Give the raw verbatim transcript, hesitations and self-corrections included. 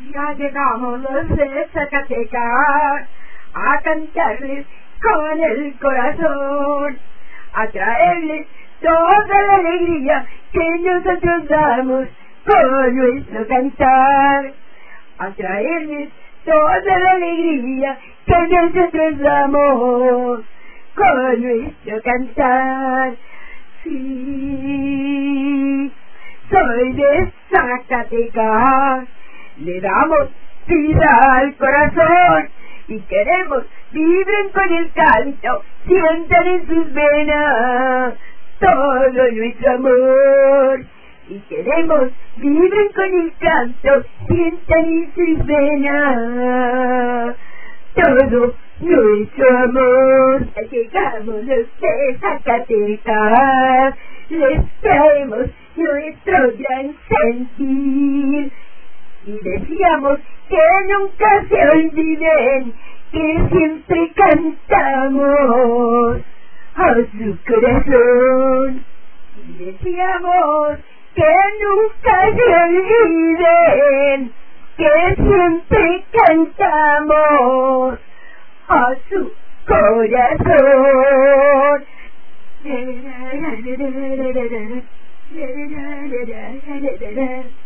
Ya llegamos los de Zacatecas a cantarles con el corazón, a traerles toda la alegría que nosotros damos con nuestro cantar, a traerles toda la alegría que nosotros damos con nuestro cantar. Sí, soy de Zacatecas, le damos vida al corazón y queremos vibren con el canto, sientan en sus venas todo nuestro amor. Y queremos vibren con el canto, sientan en sus venas todo nuestro amor. Llegamos los de Zacatecas, les traemos nuestro gran sentir y decíamos que nunca se olviden que siempre cantamos a su corazón. Y decíamos que nunca se olviden que siempre cantamos a su corazón.